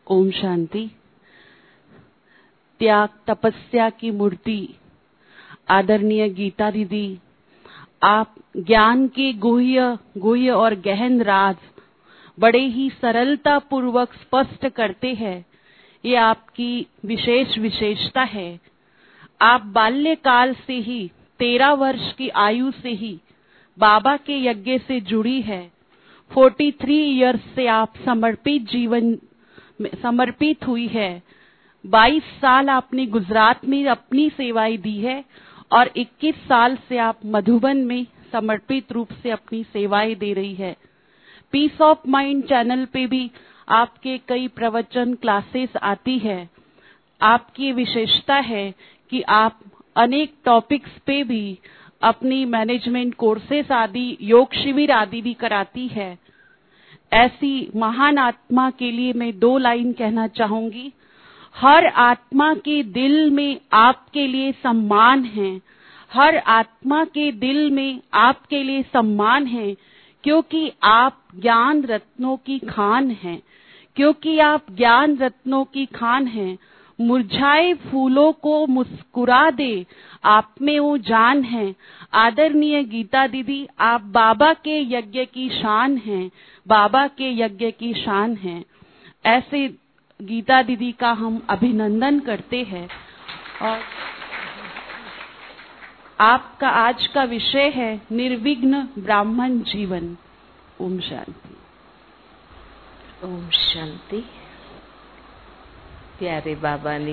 ओम शांति। त्याग तपस्या की मूर्ति आदरणीय गीता दीदी, आप ज्ञान के गुह्य और गहन राज बड़े ही सरलता पूर्वक स्पष्ट करते हैं। ये आपकी विशेष विशेषता है। आप बाल्यकाल से ही 13 वर्ष की आयु से ही बाबा के यज्ञ से जुड़ी है। 43 इयर्स से आप समर्पित हुई है। 22 साल आपने गुजरात में अपनी सेवाएं दी है और 21 साल से आप मधुबन में समर्पित रूप से अपनी सेवाएं दे रही है। पीस ऑफ माइंड चैनल पे भी आपके कई प्रवचन क्लासेस आती है। आपकी विशेषता है कि आप अनेक टॉपिक्स पे भी अपनी मैनेजमेंट कोर्सेस आदि, योग शिविर आदि भी कराती है। ऐसी महान आत्मा के लिए मैं 2 लाइन कहना चाहूंगी। हर आत्मा के दिल में आपके लिए सम्मान है। हर आत्मा के दिल में आपके लिए सम्मान है, क्योंकि आप ज्ञान रत्नों की खान हैं। क्योंकि आप ज्ञान रत्नों की खान हैं। मुरझाए फूलों को मुस्कुरा दे, आप में वो जान है। आदरणीय गीता दीदी, आप बाबा के यज्ञ की शान हैं। बाबा के यज्ञ की शान हैं। ऐसे गीता दीदी का हम अभिनंदन करते हैं। और आपका आज का विषय है निर्विघ्न ब्राह्मण जीवन। ओम शांति। ओम शांति। प्यारे बाबा ने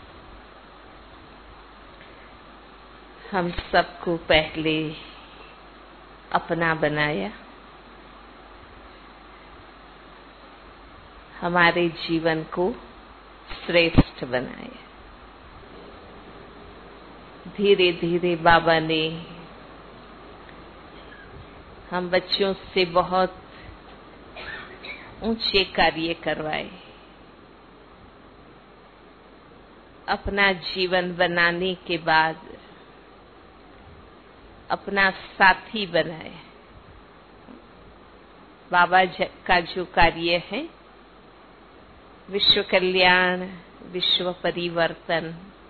हम सबको पहले अपना बनाया, हमारे जीवन को श्रेष्ठ बनाया। धीरे धीरे बाबा ने हम बच्चों से बहुत ऊंचे कार्य करवाए। अपना जीवन बनाने के बाद अपना साथी बनाया। बाबा का जो कार्य है, विश्व कल्याण, विश्व परिवर्तन,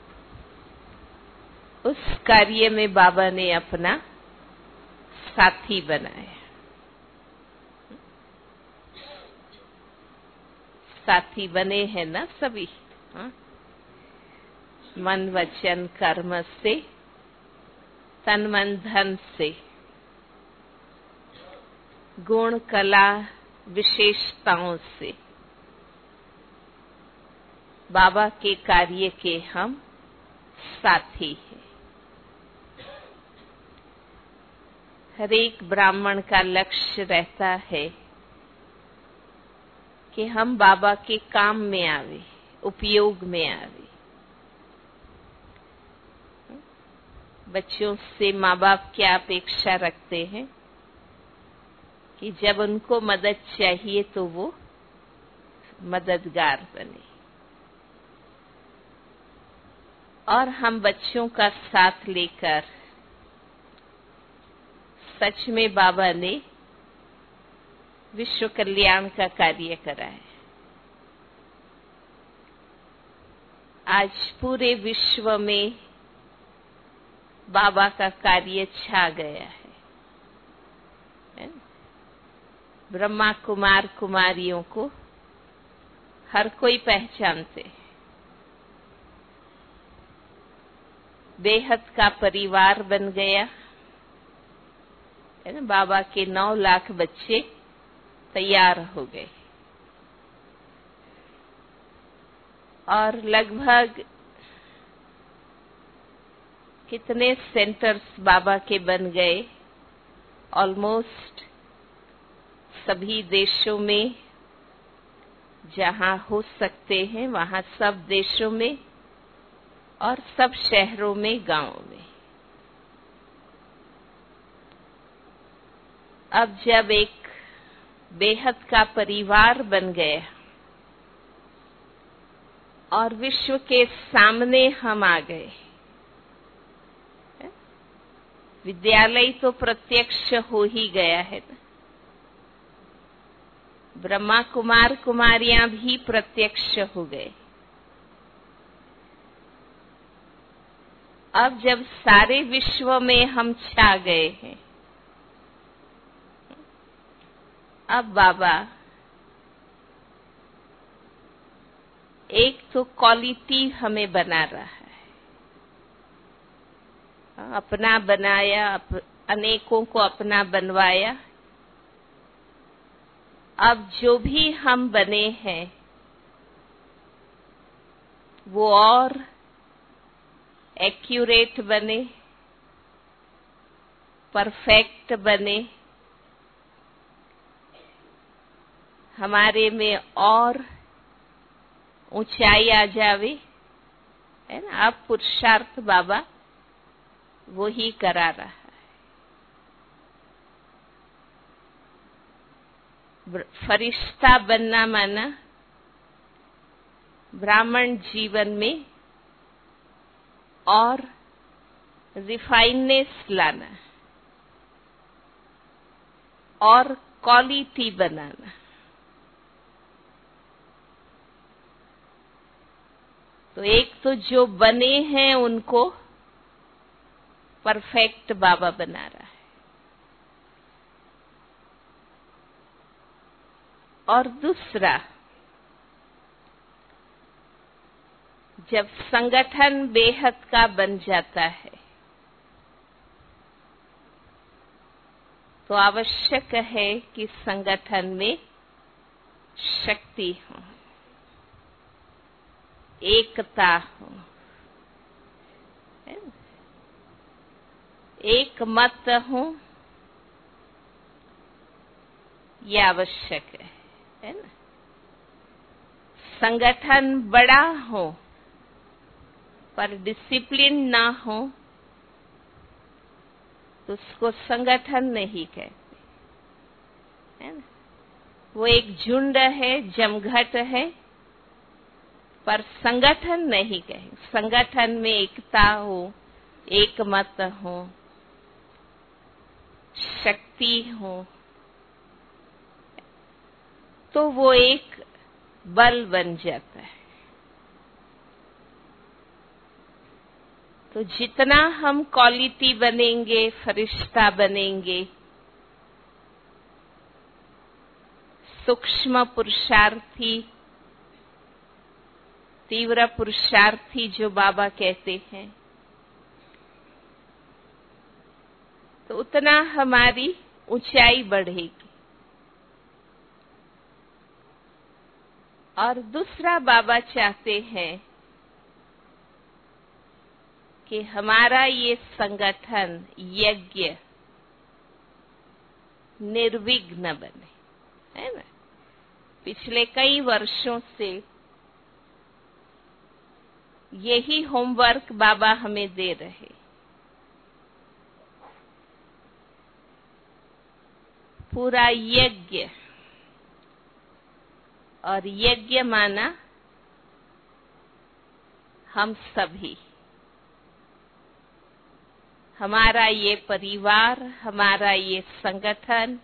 उस कार्य में बाबा ने अपना साथी बनाया। साथी बने हैं ना सभी, हाँ? मन वचन कर्म से, तन मन धन से, गुण कला विशेषताओं से बाबा के कार्य के हम साथी हैं। हर एक ब्राह्मण का लक्ष्य रहता है कि हम बाबा के काम में आवे, उपयोग में आवे। बच्चों से माँ बाप क्या अपेक्षा रखते हैं कि जब उनको मदद चाहिए तो वो मददगार बने। और हम बच्चों का साथ लेकर सच में बाबा ने विश्व कल्याण का कार्य करा है। आज पूरे विश्व में बाबा का कार्य छा गया है। ब्रह्मा कुमार कुमारियों को हर कोई पहचानते हैं। बेहद का परिवार बन गया है ना। बाबा के 9 लाख बच्चे तैयार हो गए और लगभग कितने सेंटर्स बाबा के बन गए। ऑलमोस्ट सभी देशों में जहां हो सकते हैं वहां सब देशों में और सब शहरों में, गांवों में। अब जब एक बेहद का परिवार बन गया और विश्व के सामने हम आ गए, विद्यालय तो प्रत्यक्ष हो ही गया है ना। ब्रह्मा कुमार कुमारियां भी प्रत्यक्ष हो गए। अब जब सारे विश्व में हम छा गए हैं, अब बाबा एक तो क्वालिटी हमें बना रहा है, अपना बनाया, अनेकों को अपना बनवाया। अब जो भी हम बने हैं वो और एक्यूरेट बने, परफेक्ट बने, हमारे में और ऊंचाई आ जावे, है ना। अब पुरुषार्थ बाबा वो ही करा रहा है। फरिश्ता बनना माना ब्राह्मण जीवन में और रिफाइननेस लाना और क्वालिटी बनाना। तो एक तो जो बने हैं उनको परफेक्ट बाबा बना रहा है, और दूसरा, जब संगठन बेहद का बन जाता है तो आवश्यक है कि संगठन में शक्ति हो, एकता हो, एक मत हो, ये आवश्यक है ना। संगठन बड़ा हो पर डिसिप्लिन ना हो तो उसको संगठन नहीं कहते, है ना। वो एक झुंड है, जमघट है, पर संगठन नहीं कहे। संगठन में एकता हो, एक मत हो, शक्ति हो, तो वो एक बल बन जाता है। तो जितना हम क्वालिटी बनेंगे, फरिश्ता बनेंगे, सूक्ष्म पुरुषार्थी, तीव्र पुरुषार्थी जो बाबा कहते हैं, तो उतना हमारी ऊंचाई बढ़ेगी। और दूसरा बाबा चाहते हैं कि हमारा ये संगठन यज्ञ निर्विघ्न बने, है ना। पिछले कई वर्षों से यही होमवर्क बाबा हमें दे रहे। पूरा यज्ञ, और यज्ञ माना हम सभी, हमारा ये परिवार, हमारा ये संगठन,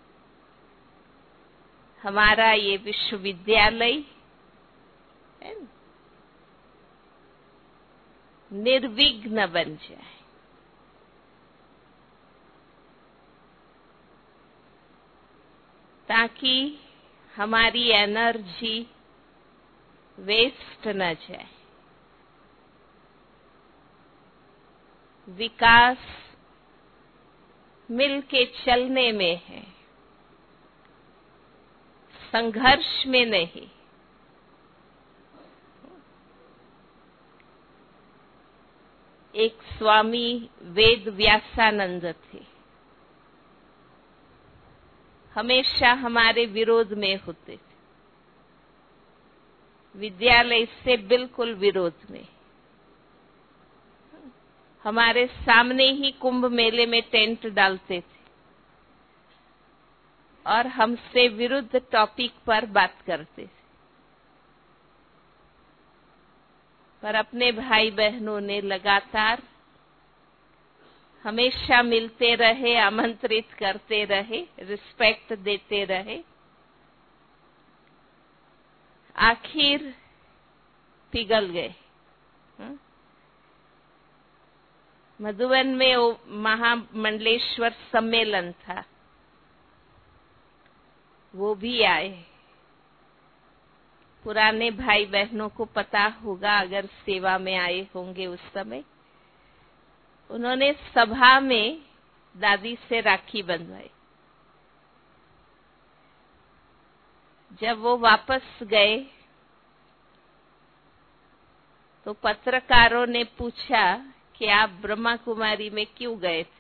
हमारा ये विश्वविद्यालय, है ना, निर्विघ्न बन जाए। ताकि हमारी एनर्जी वेस्ट न जाए। विकास मिलके चलने में है, संघर्ष में नहीं। एक स्वामी वेद व्यासानंद थे, हमेशा हमारे विरोध में होते थे, विद्यालय से बिल्कुल विरोध में। हमारे सामने ही कुंभ मेले में टेंट डालते थे और हमसे विरुद्ध टॉपिक पर बात करते थे। पर अपने भाई बहनों ने लगातार हमेशा मिलते रहे, आमंत्रित करते रहे, रिस्पेक्ट देते रहे, आखिर पिघल गए। मधुबन में वो महामंडलेश्वर सम्मेलन था, वो भी आए। पुराने भाई बहनों को पता होगा, अगर सेवा में आए होंगे उस समय, उन्होंने सभा में दादी से राखी बंधवाई। जब वो वापस गए तो पत्रकारों ने पूछा कि आप ब्रह्मा कुमारी में क्यों गए थे?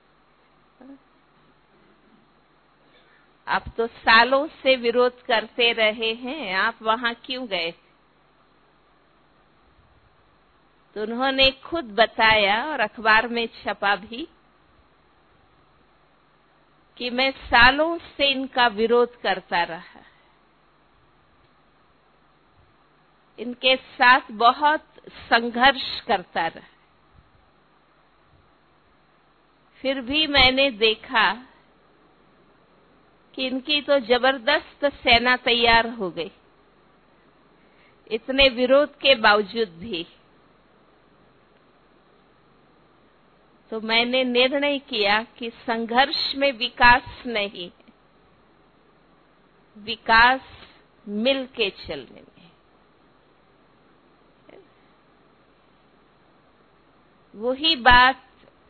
आप तो सालों से विरोध करते रहे हैं, आप वहां क्यों गए? तो उन्होंने खुद बताया और अखबार में छपा भी कि मैं सालों से इनका विरोध करता रहा, इनके साथ बहुत संघर्ष करता रहा, फिर भी मैंने देखा कि इनकी तो जबरदस्त सेना तैयार हो गई, इतने विरोध के बावजूद भी। तो मैंने निर्णय किया कि संघर्ष में विकास नहीं, विकास मिलके चलने में। वही बात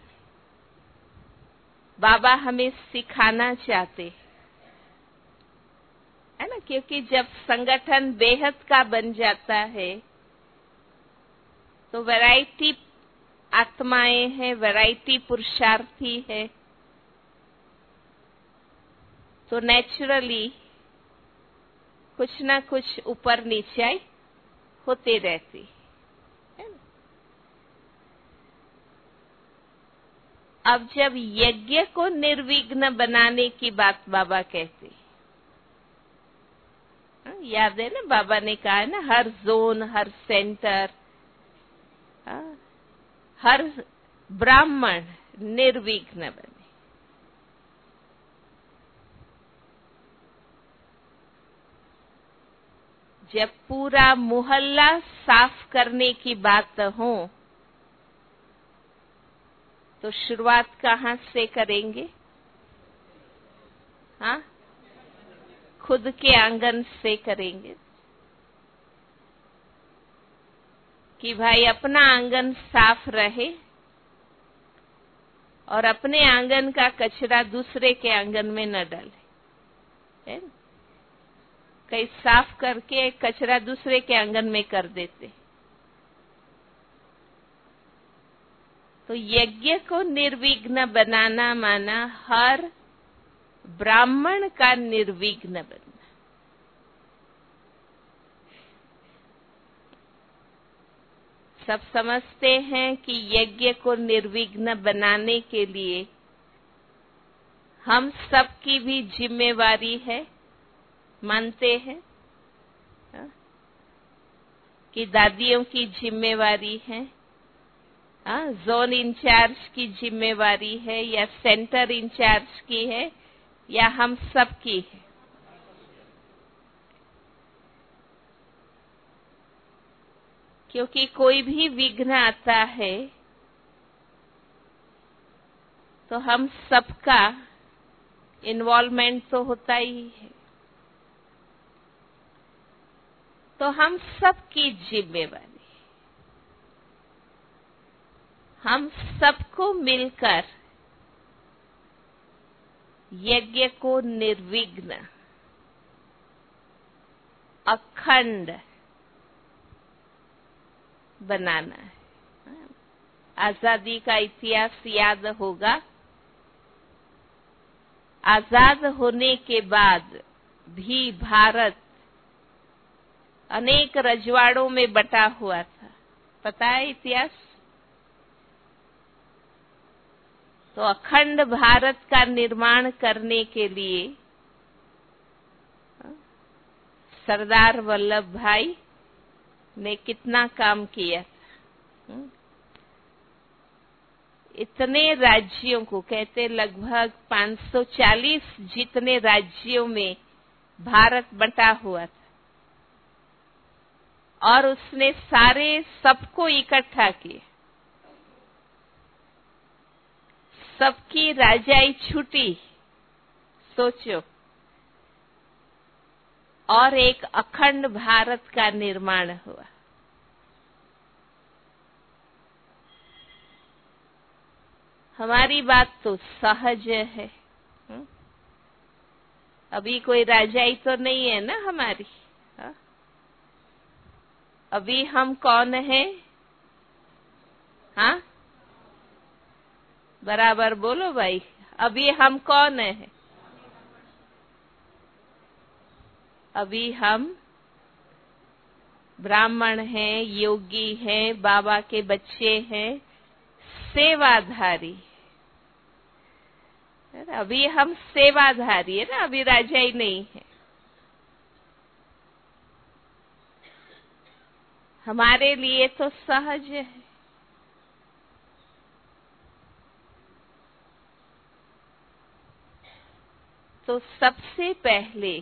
बाबा हमें सिखाना चाहते है ना, क्योंकि जब संगठन बेहद का बन जाता है तो वैरायटी आत्माएं हैं, वैरायटी पुरुषार्थी है, तो नेचुरली कुछ ना कुछ ऊपर नीचे होते रहती है ना। अब जब यज्ञ को निर्विघ्न बनाने की बात बाबा कहते, याद है ना, बाबा ने कहा है ना, हर जोन, हर सेंटर, हर ब्राह्मण निर्विघ्न बने। जब पूरा मोहल्ला साफ करने की बात हो तो शुरुआत कहाँ से करेंगे? हाँ, खुद के आंगन से करेंगे कि भाई अपना आंगन साफ रहे और अपने आंगन का कचरा दूसरे के आंगन में न डाले, है ना? कई साफ करके कचरा दूसरे के आंगन में कर देते। तो यज्ञ को निर्विघ्न बनाना माना हर ब्राह्मण का निर्विघ्न बनना। सब समझते हैं कि यज्ञ को निर्विघ्न बनाने के लिए हम सबकी भी जिम्मेवारी है, मानते हैं कि दादियों की जिम्मेवारी है, जोन इंचार्ज की जिम्मेवारी है, या सेंटर इंचार्ज की है, या हम सब की है। क्योंकि कोई भी विघ्न आता है तो हम सबका इन्वॉल्वमेंट तो होता ही है, तो हम सबकी जिम्मेवारी, हम सबको मिलकर यज्ञ को निर्विघ्न, अखंड बनाना है। आजादी का इतिहास याद होगा। आजाद होने के बाद भी भारत अनेक रजवाड़ों में बटा हुआ था, पता है इतिहास? तो अखंड भारत का निर्माण करने के लिए सरदार वल्लभ भाई ने कितना काम किया। इतने राज्यों को कहते, लगभग 540 जितने राज्यों में भारत बटा हुआ था, और उसने सारे सबको इकट्ठा किया, सबकी राजाई छूटी, सोचो, और एक अखंड भारत का निर्माण हुआ। हमारी बात तो सहज है। अभी कोई राजाई तो नहीं है ना हमारी। हा? अभी हम कौन हैं? हाँ, बराबर बोलो भाई, अभी हम कौन हैं? अभी हम ब्राह्मण हैं, योगी हैं, बाबा के बच्चे हैं, सेवाधारी। अभी हम सेवाधारी है ना, अभी राजा ही नहीं है। हमारे लिए तो सहज है। तो सबसे पहले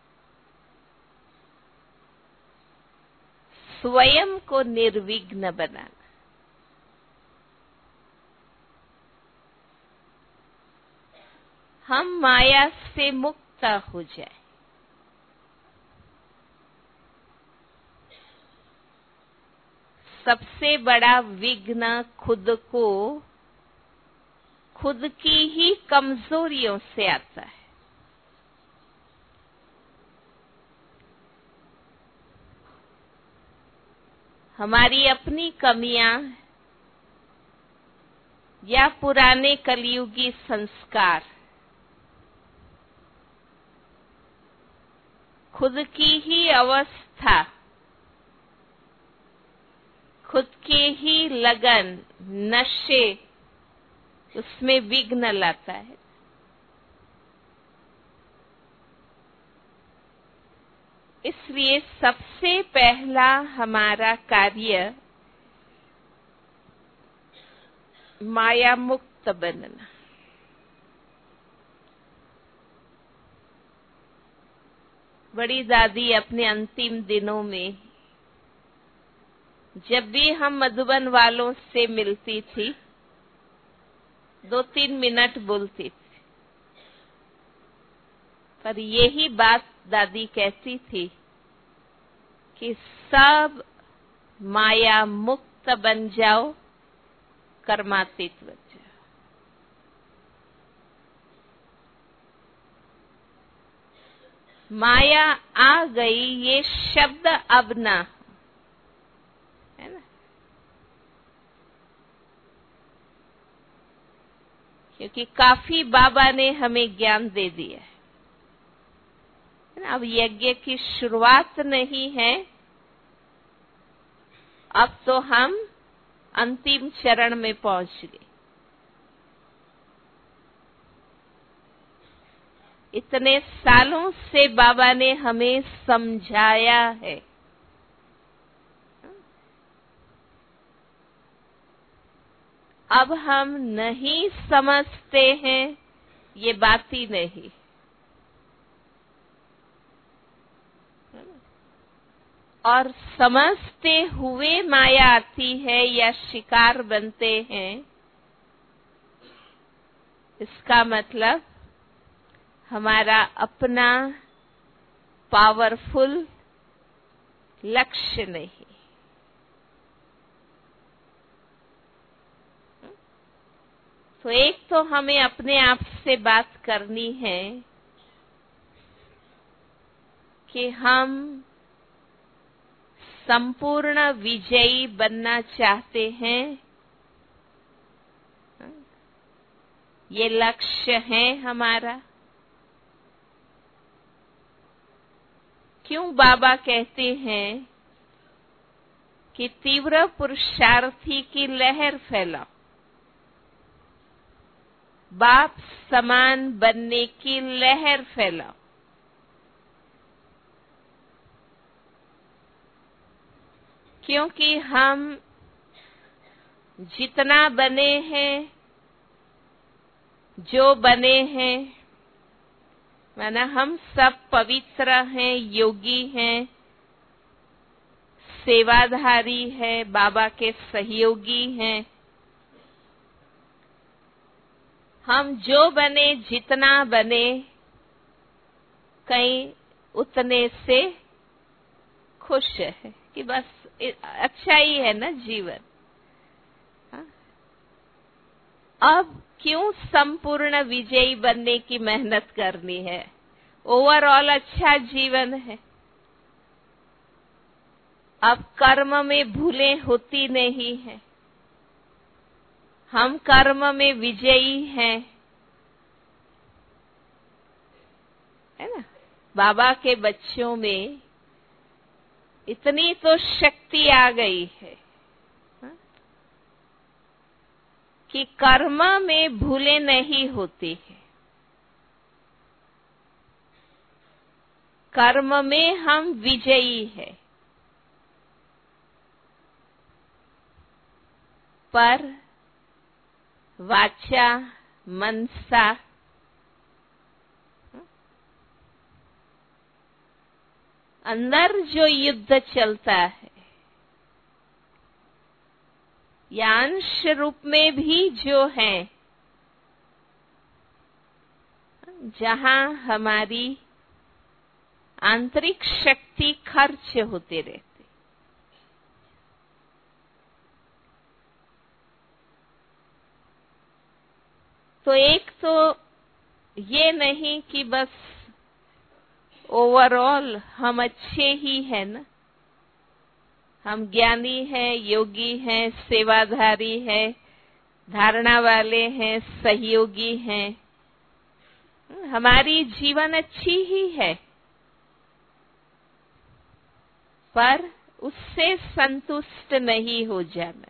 स्वयं को निर्विघ्न बनाना। हम माया से मुक्त हो जाए। सबसे बड़ा विघ्न खुद को, खुद की ही कमजोरियों से आता है। हमारी अपनी कमियां या पुराने कलयुगी संस्कार, खुद की ही अवस्था, खुद के ही लगन, नशे, उसमें विघ्न लाता है। इसलिए सबसे पहला हमारा कार्य माया मुक्त बनना। बड़ी दादी अपने अंतिम दिनों में जब भी हम मधुबन वालों से मिलती थी, 2-3 मिनट बोलती थी, पर यही बात दादी कहती थी कि सब माया मुक्त बन जाओ, कर्मातीत बन जाओ। माया आ गई, ये शब्द अब ना, है ना? क्योंकि काफी बाबा ने हमें ज्ञान दे दिया है ना? अब यज्ञ की शुरुआत नहीं है, अब तो हम अंतिम चरण में पहुंच गए। इतने सालों से बाबा ने हमें समझाया है। अब हम नहीं समझते हैं, ये बात ही नहीं। और समझते हुए माया आती है या शिकार बनते हैं, इसका मतलब हमारा अपना पावरफुल लक्ष्य नहीं। तो एक तो हमें अपने आप से बात करनी है कि हम संपूर्ण विजयी बनना चाहते हैं। ये लक्ष्य है हमारा। क्यों बाबा कहते हैं कि तीव्र पुरुषार्थी की लहर फैलाओ, बाप समान बनने की लहर फैलाओ। क्योंकि हम जितना बने हैं, जो बने हैं, माना हम सब पवित्र हैं, योगी हैं, सेवाधारी है, बाबा के सहयोगी हैं। हम जो बने, जितना बने, कहीं उतने से खुश है कि बस अच्छा ही है ना जीवन। अब क्यों संपूर्ण विजयी बनने की मेहनत करनी है? ओवरऑल अच्छा जीवन है। अब कर्म में भूलें होती नहीं है। हम कर्म में विजयी हैं, है ना? बाबा के बच्चों में इतनी तो शक्ति आ गई है कि कर्म में भूले नहीं होती है। कर्म में हम विजयी है, पर वाचा मनसा अंदर जो युद्ध चलता है, या अंश रूप में भी जो है, जहां हमारी आंतरिक शक्ति खर्च होते रहते। तो एक तो ये नहीं कि बस ओवरऑल हम अच्छे ही हैं ना, हम ज्ञानी हैं, योगी हैं, सेवाधारी हैं, धारणा वाले हैं, सहयोगी हैं, हमारी जीवन अच्छी ही है, पर उससे संतुष्ट नहीं हो जाना।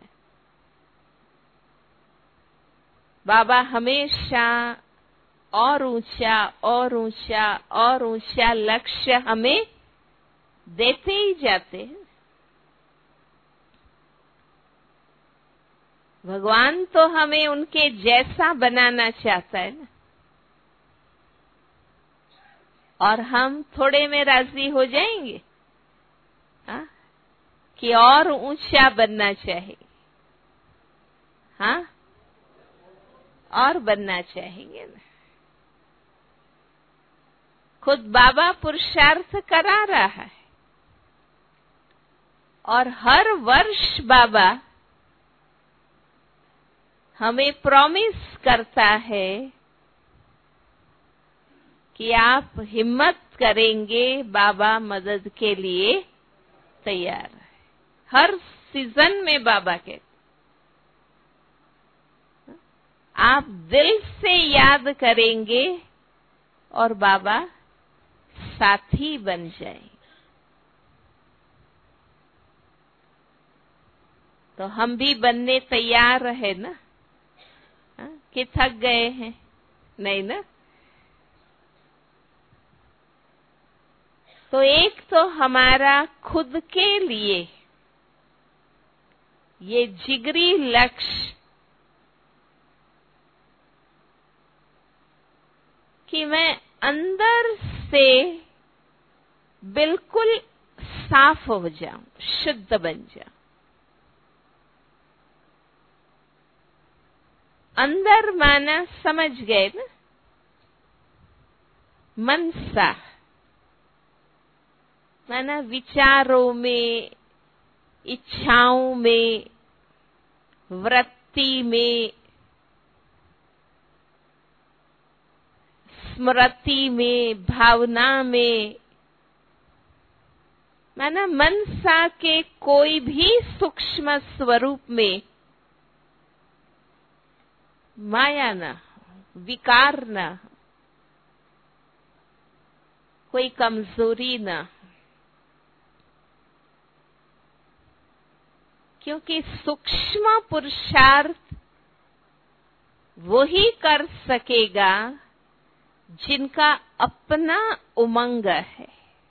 बाबा हमेशा और ऊंचा और ऊंचा और ऊंचा लक्ष्य हमें देते ही जाते हैं। भगवान तो हमें उनके जैसा बनाना चाहता है ना, और हम थोड़े में राजी हो जाएंगे कि और ऊंचा बनना चाहिए। हाँ, और बनना चाहेंगे ना। खुद बाबा पुरुषार्थ करा रहा है, और हर वर्ष बाबा हमें प्रॉमिस करता है कि आप हिम्मत करेंगे, बाबा मदद के लिए तैयार है। हर सीजन में बाबा के आप दिल से याद करेंगे और बाबा साथी बन जाएंगे। तो हम भी बनने तैयार है ना, कि थक गए हैं? नहीं ना। तो एक तो हमारा खुद के लिए ये जिगरी लक्ष्य कि मैं अंदर से बिल्कुल साफ हो जाऊं, शुद्ध बन जाऊं। अंदर माना समझ गए ना, मनसा माना विचारों में, इच्छाओं में, वृत्ति में, स्मृति में, भावना में, माना मनसा के कोई भी सूक्ष्म स्वरूप में माया ना हो, विकार ना हो, कोई कमजोरी ना हो। क्योंकि सूक्ष्म पुरुषार्थ वो ही कर सकेगा जिनका अपना उमंग है,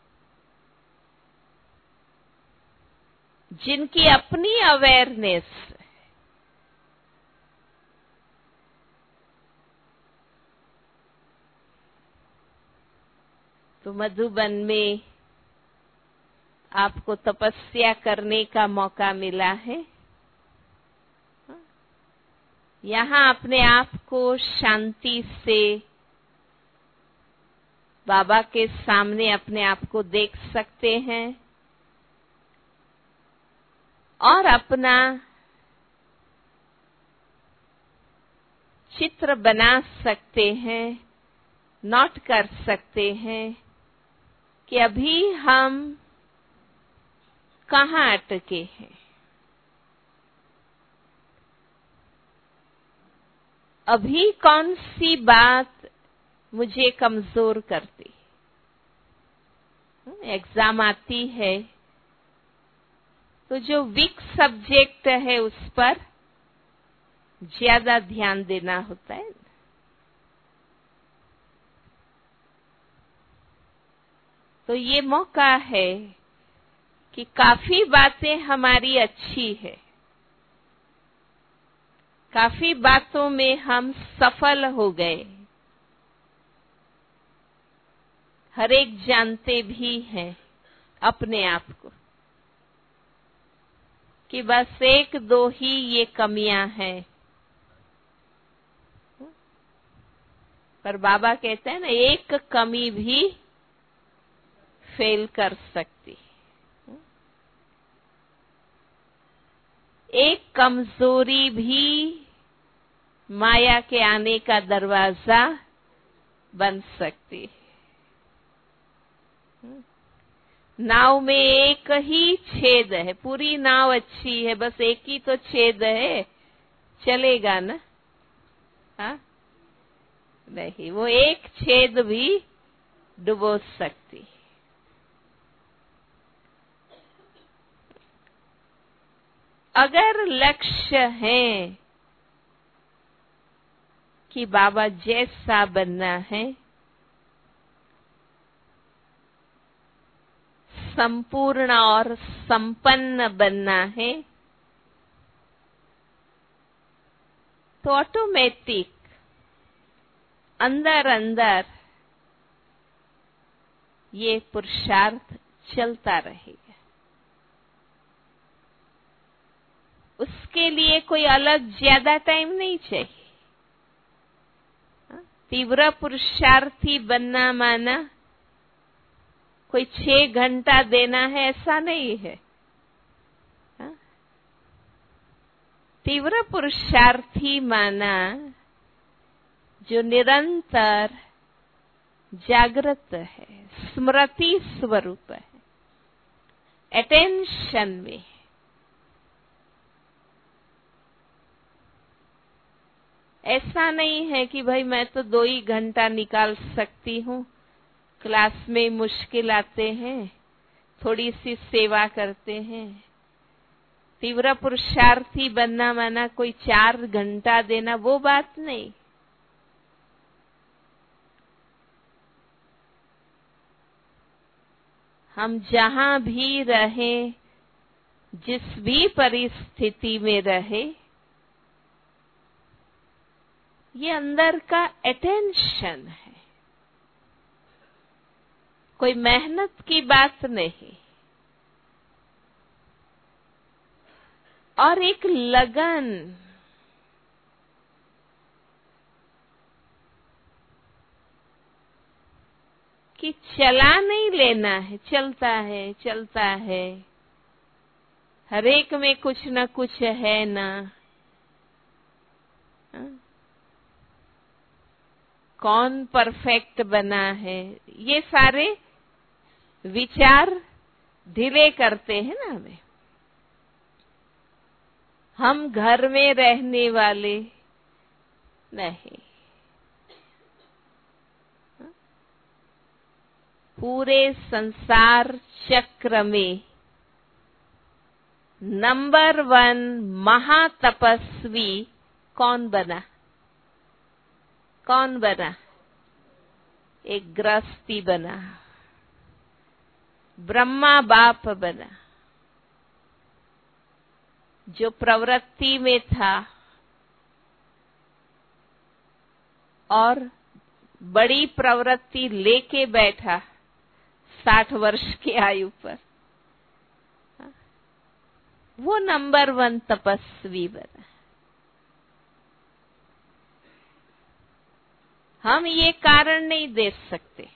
जिनकी अपनी अवेयरनेस। तो मधुबन में आपको तपस्या करने का मौका मिला है। यहाँ अपने आप को शांति से बाबा के सामने अपने आप को देख सकते हैं और अपना चित्र बना सकते हैं, नोट कर सकते हैं कि अभी हम कहाँ अटके हैं। अभी कौन सी बात मुझे कमजोर करती। एग्जाम आती है तो जो वीक सब्जेक्ट है उस पर ज्यादा ध्यान देना होता है। तो ये मौका है कि काफी बातें हमारी अच्छी है, काफी बातों में हम सफल हो गए, हर एक जानते भी हैं अपने आप को कि बस एक दो ही ये कमियां हैं। पर बाबा कहते हैं ना, एक कमी भी फेल कर सकती, एक कमजोरी भी माया के आने का दरवाजा बन सकती। नाव में एक ही छेद है, पूरी नाव अच्छी है, बस एक ही तो छेद है, चलेगा ना? हाँ नहीं, वो एक छेद भी डुबो सकती। अगर लक्ष्य है कि बाबा जैसा बनना है, संपूर्ण और संपन्न बनना है, तो ऑटोमेटिक अंदर अंदर ये पुरुषार्थ चलता रहेगा। उसके लिए कोई अलग ज्यादा टाइम नहीं चाहिए। तीव्र पुरुषार्थी बनना माना कोई 6 घंटा देना है, ऐसा नहीं है। तीव्र पुरुषार्थी माना जो निरंतर जागृत है, स्मृति स्वरूप है, अटेंशन में। ऐसा नहीं है कि भाई मैं तो 2 ही घंटा निकाल सकती हूँ, क्लास में मुश्किल आते हैं, थोड़ी सी सेवा करते हैं। तीव्र पुरुषार्थी बनना माना कोई 4 घंटा देना, वो बात नहीं। हम जहां भी रहें, जिस भी परिस्थिति में रहे, ये अंदर का अटेंशन है, कोई मेहनत की बात नहीं। और एक लगन, कि चला नहीं लेना है, चलता है चलता है, हर एक में कुछ न कुछ है ना। कौन परफेक्ट बना है, ये सारे विचार ढीले करते हैं ना हमें। हम घर में रहने वाले नहीं, पूरे संसार चक्र में नंबर 1 महातपस्वी कौन बना? कौन बना? एक गृहस्थी बना, ब्रह्मा बाप बना, जो प्रवृत्ति में था और बड़ी प्रवृत्ति लेके बैठा 60 वर्ष की आयु पर। वो नंबर 1 तपस्वी बना। हम ये कारण नहीं दे सकते।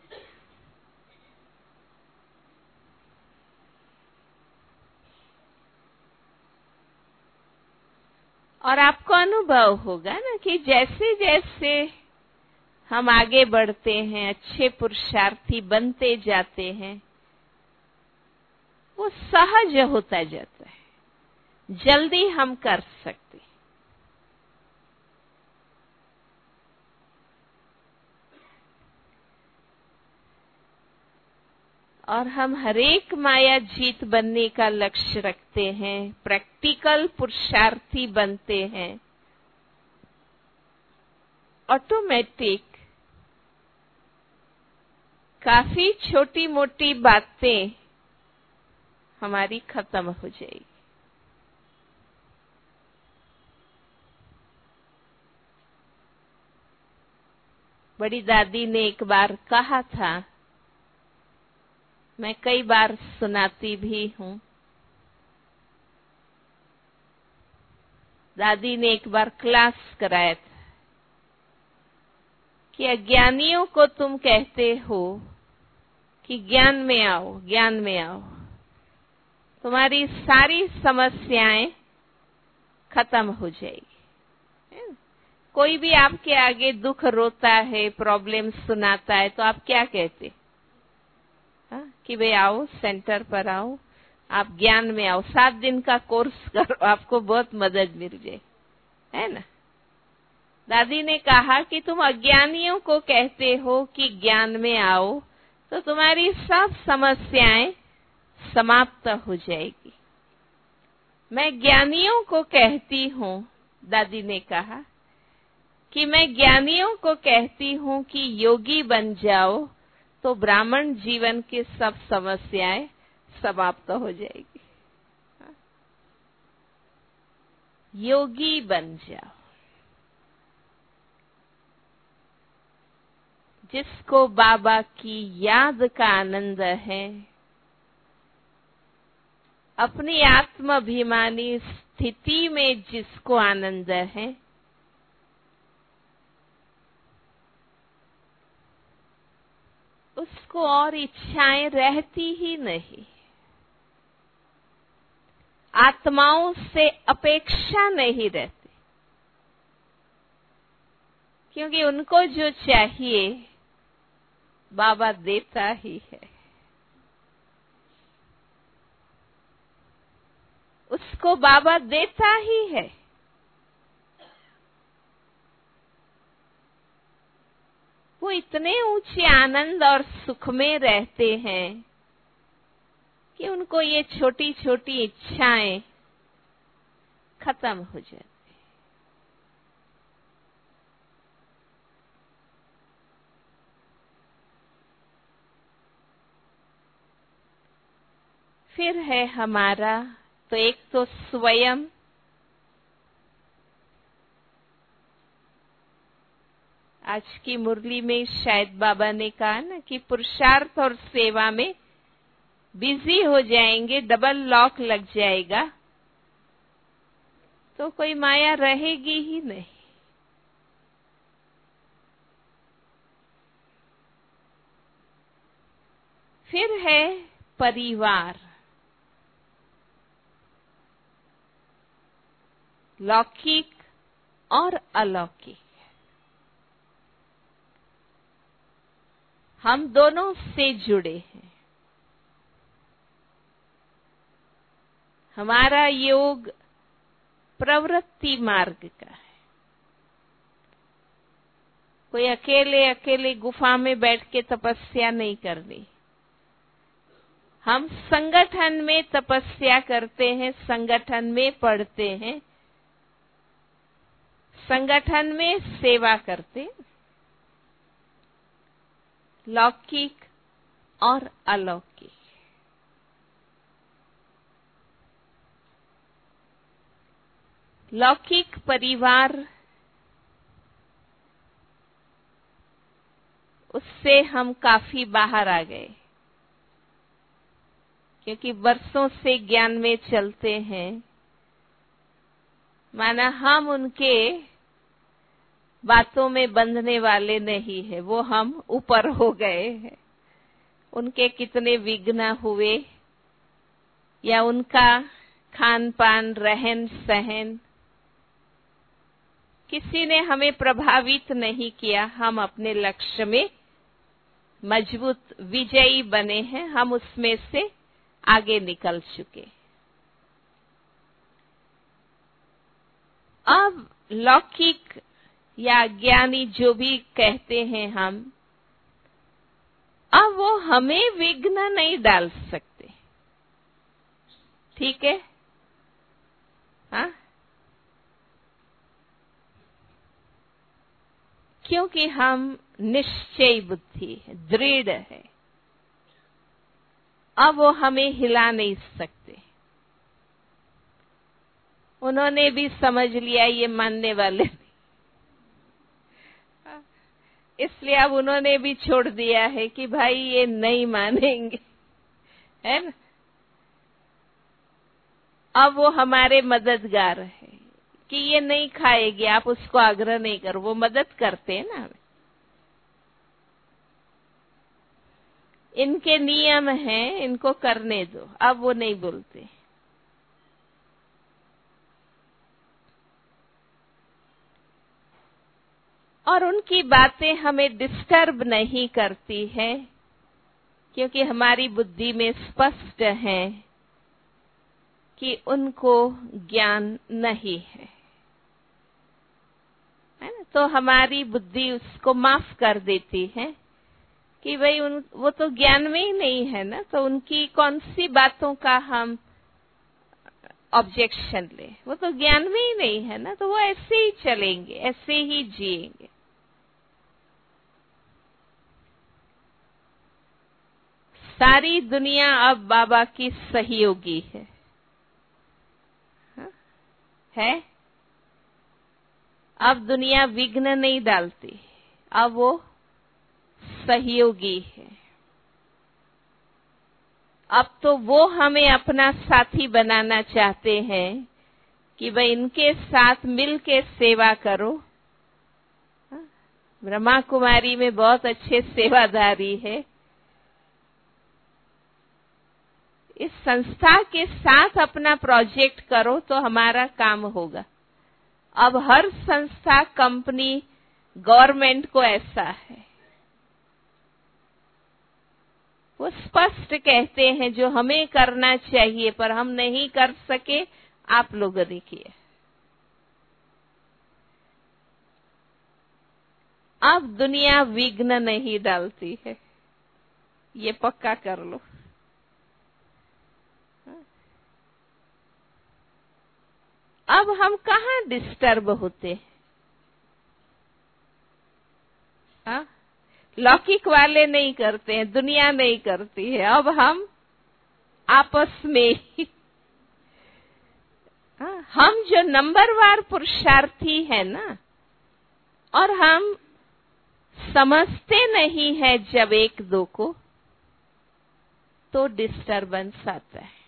और आपको अनुभव होगा ना कि जैसे जैसे हम आगे बढ़ते हैं, अच्छे पुरुषार्थी बनते जाते हैं, वो सहज होता जाता है, जल्दी हम कर सकते। और हम हरेक माया जीत बनने का लक्ष्य रखते हैं, प्रैक्टिकल पुरुषार्थी बनते हैं, ऑटोमेटिक काफी छोटी मोटी बातें हमारी खत्म हो जाएगी। बड़ी दादी ने एक बार कहा था, मैं कई बार सुनाती भी हूं। दादी ने एक बार क्लास कराया था कि अज्ञानियों को तुम कहते हो कि ज्ञान में आओ, ज्ञान में आओ, तुम्हारी सारी समस्याएं खत्म हो जाएगी। कोई भी आपके आगे दुख रोता है, प्रॉब्लम सुनाता है, तो आप क्या कहते? कि भाई आओ, सेंटर पर आओ, आप ज्ञान में आओ, 7 दिन का कोर्स करो, आपको बहुत मदद मिल जाए, है ना। दादी ने कहा कि तुम अज्ञानियों को कहते हो कि ज्ञान में आओ, तो तुम्हारी सब समस्याएं समाप्त हो जाएगी। मैं ज्ञानियों को कहती हूं, दादी ने कहा कि मैं ज्ञानियों को कहती हूं कि योगी बन जाओ, तो ब्राह्मण जीवन की सब समस्याएं समाप्त हो जाएगी। योगी बन जाओ, जिसको बाबा की याद का आनंद है, अपनी आत्माभिमानी स्थिति में जिसको आनंद है, उसको और इच्छाएं रहती ही नहीं। आत्माओं से अपेक्षा नहीं रहती, क्योंकि उनको जो चाहिए बाबा देता ही है। उसको बाबा देता ही है। वो इतने ऊंचे आनंद और सुख में रहते हैं कि उनको ये छोटी छोटी इच्छाएं खत्म हो जाती। फिर है हमारा, तो एक तो स्वयं, आज की मुरली में शायद बाबा ने कहा ना कि पुरुषार्थ और सेवा में बिजी हो जाएंगे, डबल लॉक लग जाएगा, तो कोई माया रहेगी ही नहीं। फिर है परिवार, लौकिक और अलौकिक। हम दोनों से जुड़े हैं। हमारा योग प्रवृत्ति मार्ग का है। कोई अकेले अकेले गुफा में बैठ के तपस्या नहीं करनी। हम संगठन में तपस्या करते हैं, संगठन में पढ़ते हैं, संगठन में सेवा करते हैं। लौकिक और अलौकिक। लौकिक परिवार, उससे हम काफी बाहर आ गए, क्योंकि वर्षों से ज्ञान में चलते हैं, माना हम उनके बातों में बंधने वाले नहीं है, वो हम ऊपर हो गए हैं। उनके कितने विघ्न हुए या उनका खान पान, रहन सहन, किसी ने हमें प्रभावित नहीं किया। हम अपने लक्ष्य में मजबूत विजयी बने हैं, हम उसमें से आगे निकल चुके। अब लौकिक या ज्ञानी जो भी कहते हैं हम, अब वो हमें विघ्न नहीं डाल सकते, ठीक है? हाँ, क्योंकि हम निश्चय बुद्धि है, दृढ़ है। अब वो हमें हिला नहीं सकते। उन्होंने भी समझ लिया ये मानने वाले नहीं, इसलिए अब उन्होंने भी छोड़ दिया है कि भाई ये नहीं मानेंगे, है ना? अब वो हमारे मददगार है कि ये नहीं खाएगी, आप उसको आग्रह नहीं करो, वो मदद करते हैं ना। इनके नियम हैं, इनको करने दो, अब वो नहीं बोलते। और उनकी बातें हमें डिस्टर्ब नहीं करती है, क्योंकि हमारी बुद्धि में स्पष्ट है कि उनको ज्ञान नहीं है ना? तो हमारी बुद्धि उसको माफ कर देती है कि भाई वो तो ज्ञान में ही नहीं है ना, तो उनकी कौन सी बातों का हम ऑब्जेक्शन ले, वो तो ज्ञान में ही नहीं है ना, तो वो ऐसे ही चलेंगे, ऐसे ही जिएंगे। सारी दुनिया अब बाबा की सहयोगी है, है? अब दुनिया विघ्न नहीं डालती, अब वो सहयोगी है। अब तो वो हमें अपना साथी बनाना चाहते हैं कि भाई इनके साथ मिल के सेवा करो। ब्रह्मा कुमारी में बहुत अच्छे सेवादारी है, इस संस्था के साथ अपना प्रोजेक्ट करो तो हमारा काम होगा। अब हर संस्था, कंपनी, गवर्नमेंट को ऐसा है, वो स्पष्ट कहते हैं जो हमें करना चाहिए पर हम नहीं कर सके, आप लोगों ने किया। अब दुनिया विघ्न नहीं डालती है, ये पक्का कर लो। अब हम कहाँ डिस्टर्ब होते हैं? हाँ? लौकिक वाले नहीं करते हैं, दुनिया नहीं करती है, अब हम आपस में ही। हाँ? हम जो नंबरवार पुरुषार्थी है ना, और हम समझते नहीं है जब एक दो को, तो डिस्टरबेंस आता है।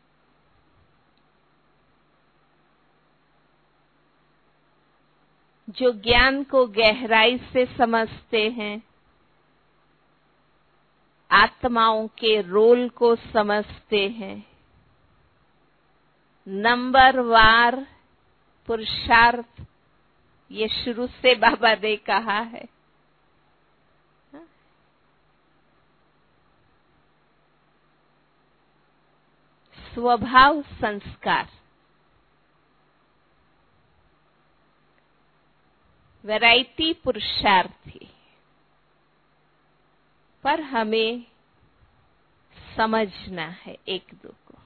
जो ज्ञान को गहराई से समझते हैं, आत्माओं के रोल को समझते हैं, नंबरवार पुरुषार्थ, ये शुरू से बाबा ने कहा है। स्वभाव संस्कार, वैरायटी पुरुषार्थी, पर हमें समझना है एक दो को।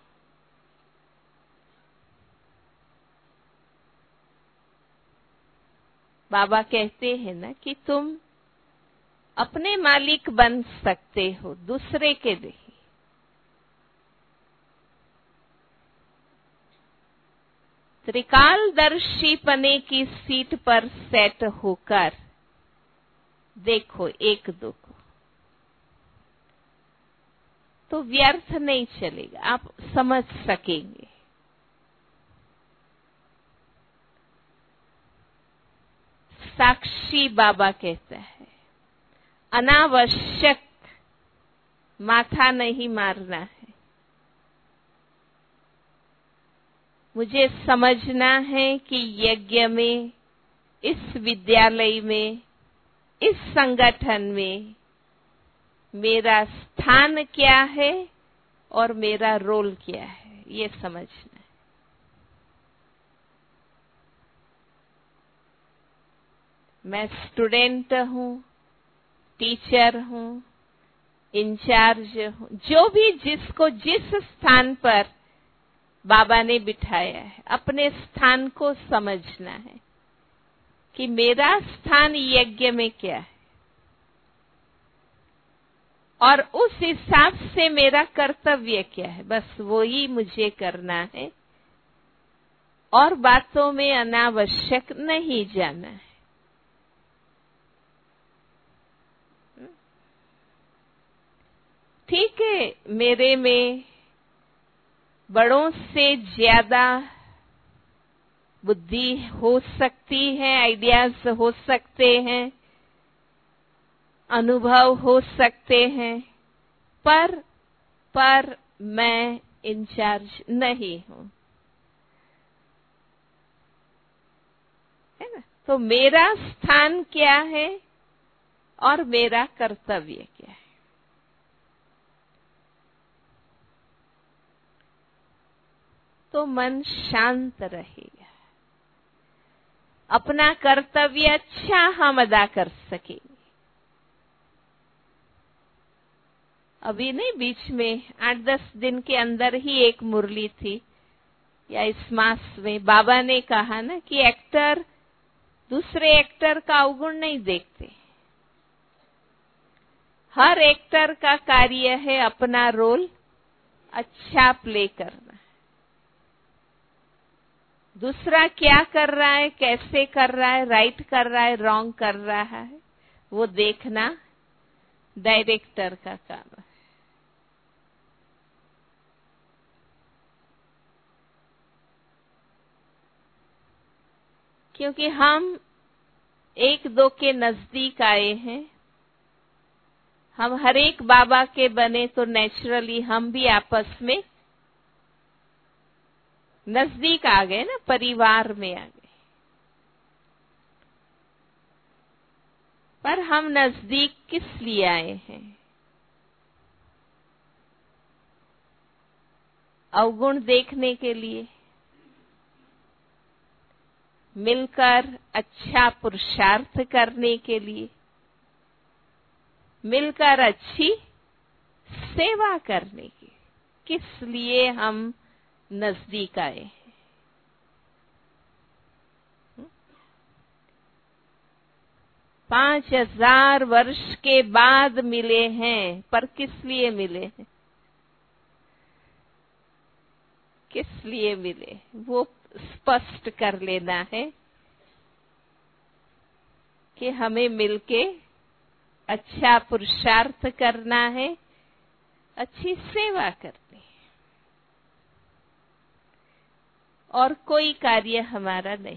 बाबा कहते हैं ना कि तुम अपने मालिक बन सकते हो, दूसरे के नहीं। त्रिकालदर्शी पने की सीट पर सेट होकर देखो एक दो को। तो व्यर्थ नहीं चलेगा, आप समझ सकेंगे। साक्षी बाबा कहता है, अनावश्यक माथा नहीं मारना है। मुझे समझना है कि यज्ञ में, इस विद्यालय में, इस संगठन में मेरा स्थान क्या है और मेरा रोल क्या है, ये समझना है। मैं स्टूडेंट हूं, टीचर हूं, इंचार्ज हूं, जो भी जिसको जिस स्थान पर बाबा ने बिठाया है, अपने स्थान को समझना है कि मेरा स्थान यज्ञ में क्या है और उस हिसाब से मेरा कर्तव्य क्या है, बस वो ही मुझे करना है और बातों में अनावश्यक नहीं जाना है। ठीक है, मेरे में बड़ों से ज्यादा बुद्धि हो सकती है, आइडियाज हो सकते हैं, अनुभव हो सकते हैं, पर मैं इंचार्ज नहीं हूं, है ना। तो मेरा स्थान क्या है और मेरा कर्तव्य क्या है। तो मन शांत रहेगा, अपना कर्तव्य अच्छा हम अदा कर सकेंगे। अभी नहीं, बीच में 8-10 दिन के अंदर ही एक मुरली थी, या इस मास में बाबा ने कहा ना कि एक्टर दूसरे एक्टर का अवगुण नहीं देखते। हर एक्टर का कार्य है अपना रोल अच्छा प्ले करना। दूसरा क्या कर रहा है, कैसे कर रहा है, राइट कर रहा है, रॉन्ग कर रहा है, वो देखना डायरेक्टर का काम है। क्योंकि हम एक दो के नजदीक आए हैं, हम हर एक बाबा के बने तो नेचुरली हम भी आपस में नजदीक आ गए ना, परिवार में आ गए। पर हम नजदीक किस लिए आए हैं? अवगुण देखने के लिए, मिलकर अच्छा पुरुषार्थ करने के लिए, मिलकर अच्छी सेवा करने की। किस लिए हम नजदीक आए हैं? 5000 वर्ष के बाद मिले हैं, पर किस लिए मिले हैं? किस लिए मिले, वो स्पष्ट कर लेना है कि हमें मिलके अच्छा पुरुषार्थ करना है, अच्छी सेवा करनी है, और कोई कार्य हमारा नहीं।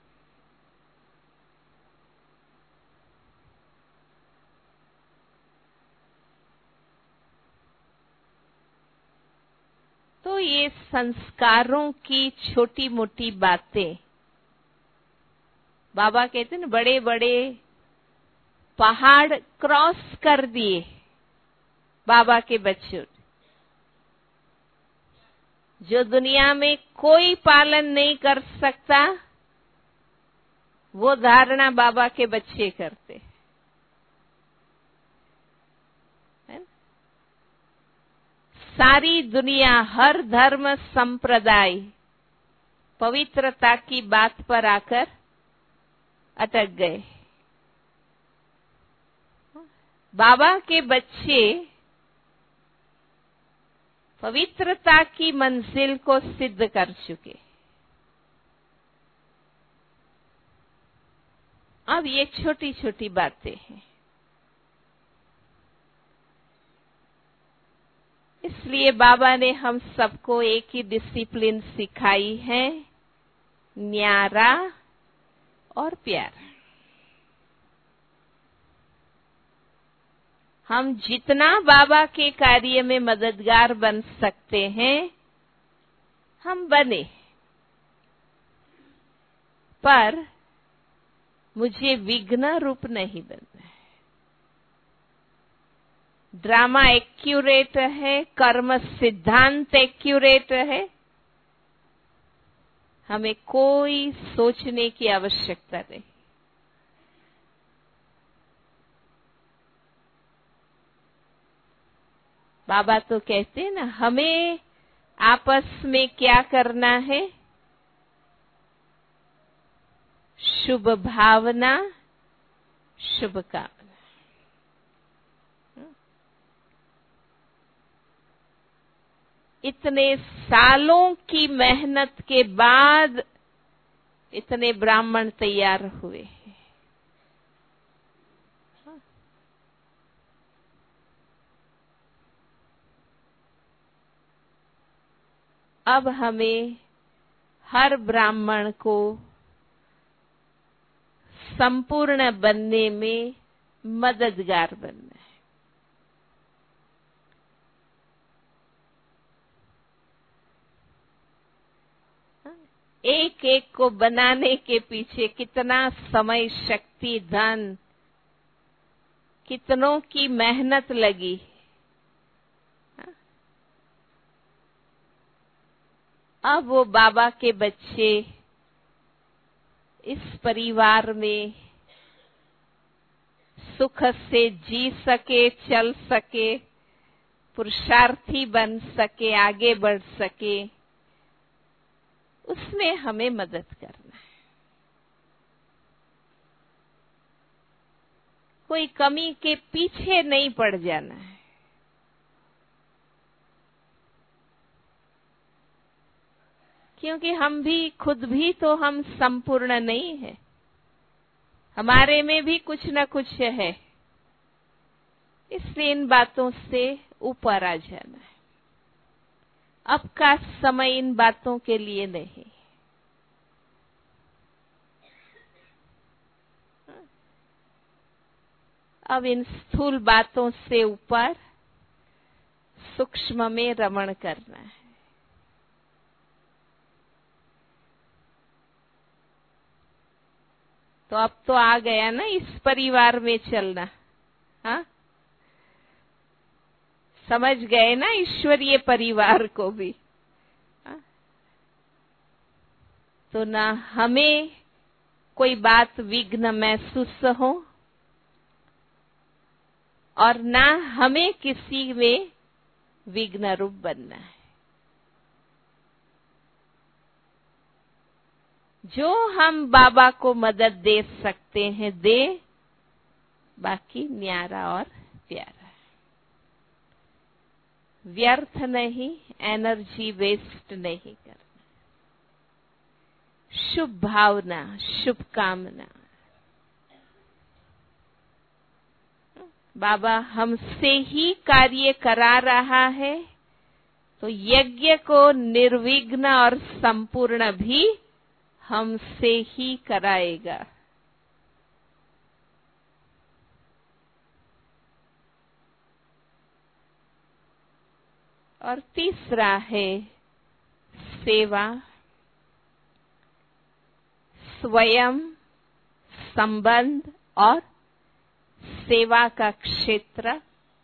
तो ये संस्कारों की छोटी मोटी बातें, बाबा कहते हैं ना, बड़े बड़े पहाड़ क्रॉस कर दिए बाबा के बच्चों ने, जो दुनिया में कोई पालन नहीं कर सकता, वो धारणा बाबा के बच्चे करते हैं। सारी दुनिया, हर धर्म संप्रदाय पवित्रता की बात पर आकर अटक गए। बाबा के बच्चे पवित्रता की मंजिल को सिद्ध कर चुके। अब ये छोटी छोटी बातें हैं। इसलिए बाबा ने हम सबको एक ही डिसिप्लिन सिखाई है, न्यारा और प्यारा। हम जितना बाबा के कार्य में मददगार बन सकते हैं हम बने, पर मुझे विघ्न रूप नहीं बनना है। ड्रामा एक्यूरेट है, कर्म सिद्धांत एक्यूरेट है, हमें कोई सोचने की आवश्यकता नहीं। बाबा तो कहते हैं ना, हमें आपस में क्या करना है, शुभ भावना, शुभ कामना। इतने सालों की मेहनत के बाद इतने ब्राह्मण तैयार हुए हैं। अब हमें हर ब्राह्मण को संपूर्ण बनने में मददगार बनना है। एक एक को बनाने के पीछे कितना समय, शक्ति, धन, कितनों की मेहनत लगी। अब वो बाबा के बच्चे इस परिवार में सुख से जी सके, चल सके, पुरुषार्थी बन सके, आगे बढ़ सके, उसमें हमें मदद करना है। कोई कमी के पीछे नहीं पड़ जाना है। क्योंकि हम भी खुद भी तो हम संपूर्ण नहीं है, हमारे में भी कुछ न कुछ है। इसलिए इन बातों से ऊपर आ जाना है। अब का समय इन बातों के लिए नहीं। अब इन स्थूल बातों से ऊपर सूक्ष्म में रमण करना है। तो अब तो आ गया ना इस परिवार में चलना। हाँ, समझ गए ना ईश्वरीय परिवार को भी। हाँ? तो ना हमें कोई बात विघ्न महसूस हो और ना हमें किसी में विघ्न रूप बनना है। जो हम बाबा को मदद दे सकते हैं दे, बाकी न्यारा और प्यारा। व्यर्थ नहीं, एनर्जी वेस्ट नहीं करना। शुभ भावना, शुभ कामना। बाबा हमसे ही कार्य करा रहा है, तो यज्ञ को निर्विघ्न और संपूर्ण भी हमसे ही कराएगा। और तीसरा है सेवा, स्वयं, संबंध और सेवा का क्षेत्र।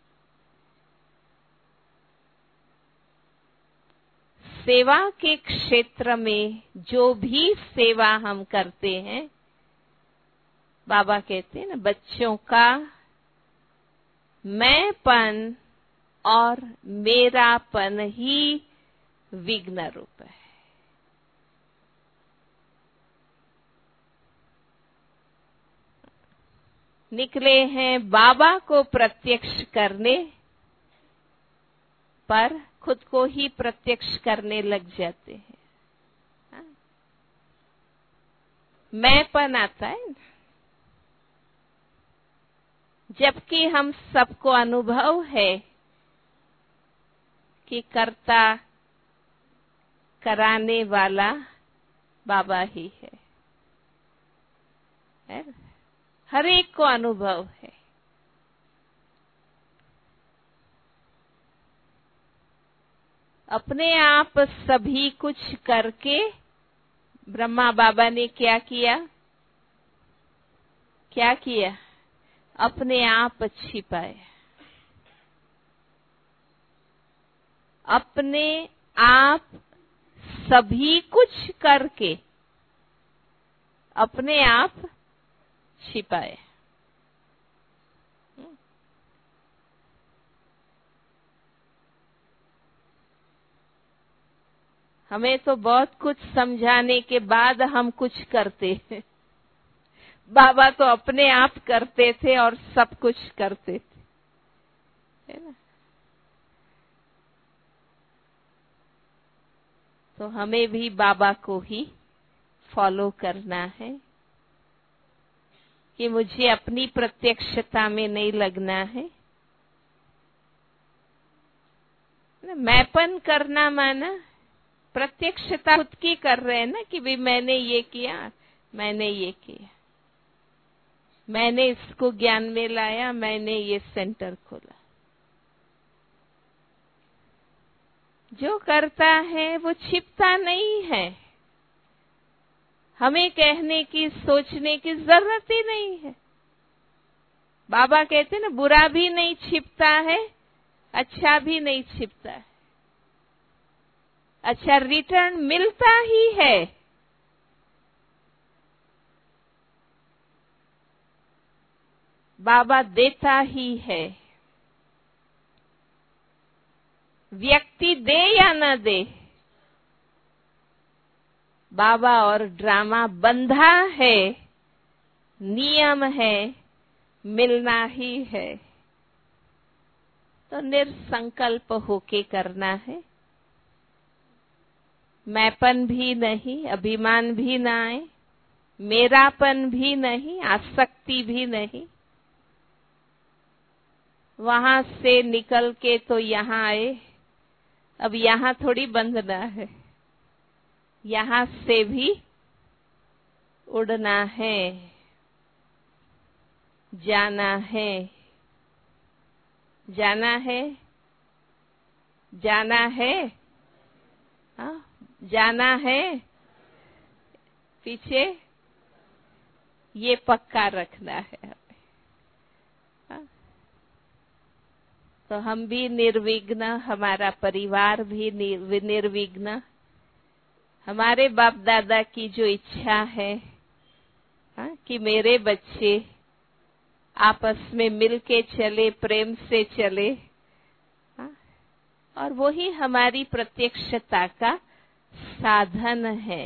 सेवा के क्षेत्र में जो भी सेवा हम करते हैं, बाबा कहते हैं ना, बच्चों का मैंपन और मेरापन ही विघ्न रूप है। निकले हैं बाबा को प्रत्यक्ष करने, पर खुद को ही प्रत्यक्ष करने लग जाते हैं। मैंपन आता है ना, जबकि हम सबको अनुभव है कि कर्ता कराने वाला बाबा ही है। हर एक को अनुभव है। अपने आप सभी कुछ करके ब्रह्मा बाबा ने क्या किया? क्या किया? अपने आप छिपाए। अपने आप सभी कुछ करके अपने आप छिपाए। हमें तो बहुत कुछ समझाने के बाद हम कुछ करते हैं। बाबा तो अपने आप करते थे और सब कुछ करते थे, है ना? तो हमें भी बाबा को ही फॉलो करना है कि मुझे अपनी प्रत्यक्षता में नहीं लगना है। मैपन करना माना प्रत्यक्षता खुद की कर रहे हैं ना, कि भाई मैंने ये किया, मैंने ये किया, मैंने इसको ज्ञान में लाया, मैंने ये सेंटर खोला। जो करता है वो छिपता नहीं है। हमें कहने की, सोचने की जरूरत ही नहीं है। बाबा कहते हैं ना, बुरा भी नहीं छिपता है, अच्छा भी नहीं छिपता है। अच्छा रिटर्न मिलता ही है। बाबा देता ही है। व्यक्ति दे या न दे, बाबा और ड्रामा बंधा है, नियम है, मिलना ही है। तो निरसंकल्प होके करना है। मैंपन भी नहीं, अभिमान भी ना आए, मेरापन भी नहीं, आसक्ति भी नहीं। वहां से निकल के तो यहाँ आए, अब यहाँ थोड़ी बंधना है, यहाँ से भी उड़ना है, जाना है, जाना है, जाना है, हाँ जाना है। पीछे ये पक्का रखना है हमें, हाँ? तो हम भी निर्विघ्न, हमारा परिवार भी निर्विघ्न। हमारे बाप दादा की जो इच्छा है, हाँ, कि मेरे बच्चे आपस में मिलके चले, प्रेम से चले, हाँ? और वही हमारी प्रत्यक्षता का साधन है।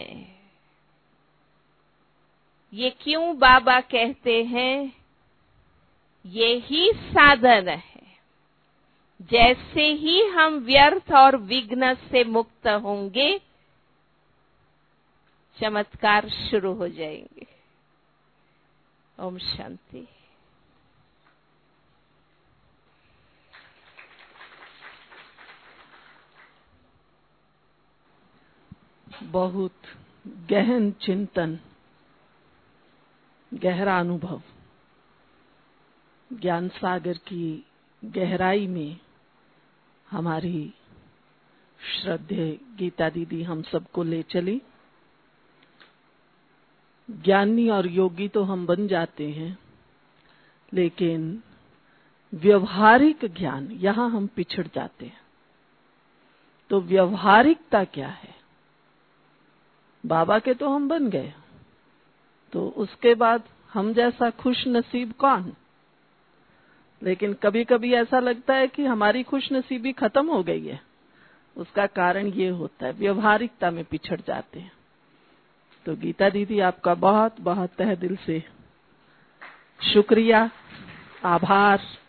ये क्यों बाबा कहते हैं? ये ही साधन है। जैसे ही हम व्यर्थ और विघ्न से मुक्त होंगे, चमत्कार शुरू हो जाएंगे। ओम शांति। बहुत गहन चिंतन, गहरा अनुभव, ज्ञान सागर की गहराई में हमारी श्रद्धेय गीता दीदी हम सबको ले चली। ज्ञानी और योगी तो हम बन जाते हैं, लेकिन व्यवहारिक ज्ञान, यहां हम पिछड़ जाते हैं। तो व्यवहारिकता क्या है? बाबा के तो हम बन गए, तो उसके बाद हम जैसा खुश नसीब कौन? लेकिन कभी कभी ऐसा लगता है कि हमारी खुश नसीबी खत्म हो गई है। उसका कारण ये होता है, व्यवहारिकता में पिछड़ जाते हैं। तो गीता दीदी आपका बहुत बहुत तहे दिल से शुक्रिया, आभार।